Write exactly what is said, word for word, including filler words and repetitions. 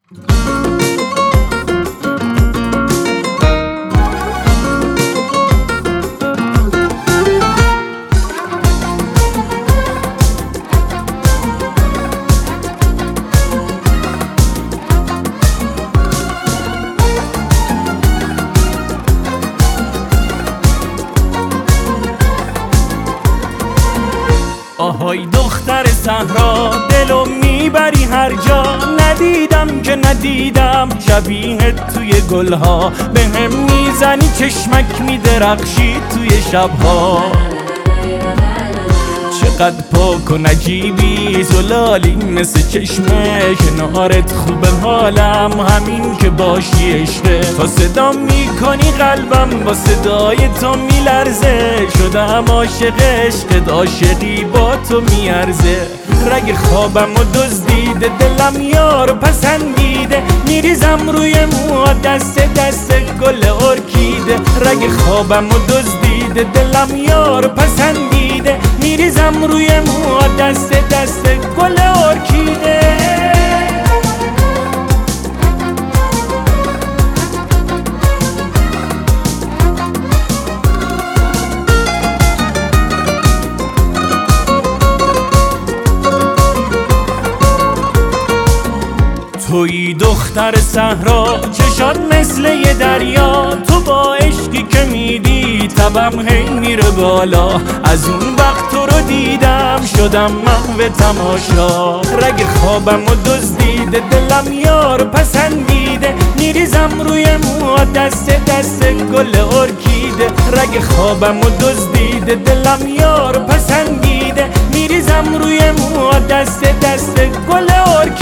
آهای دختر صحرا، دلو میبری هر جا. ندیدم که ندیدم شبیه توی گلها. به هم میزنی چشمک میدرخشی توی شبها. چقدر پاک و نجیبی زلالی مثل چشمه. کنارت خوبه حالم همین که باشی عشقه. تا صدا میکنی قلبم با صدای تو میلرزه. شدم عاشق عشقت، عاشقی با تو میارزه. رگ خوابم و دزدیده، دلم یارو پسندیده. میریزم روی موها دست دست گل ارکیده. رگ خوابم و دزدیده، دلم یارو پسندیده. میریزم روی موها دست دست گل ارکیده. توی دختر صحرا، چشات مثل یه دریا. تو با عشقی که میدی تبم هی میره بالا. از اون وقت تو رو دیدم شدم محو تماشا. رگ خوابم و دزدیده، دلم یارو پسندیده. میریزم روی موها دست دست گل ارکیده. رگ خوابم و دزدیده، دلم یارو پسندیده. میریزم روی موها دست دست گل ارکیده.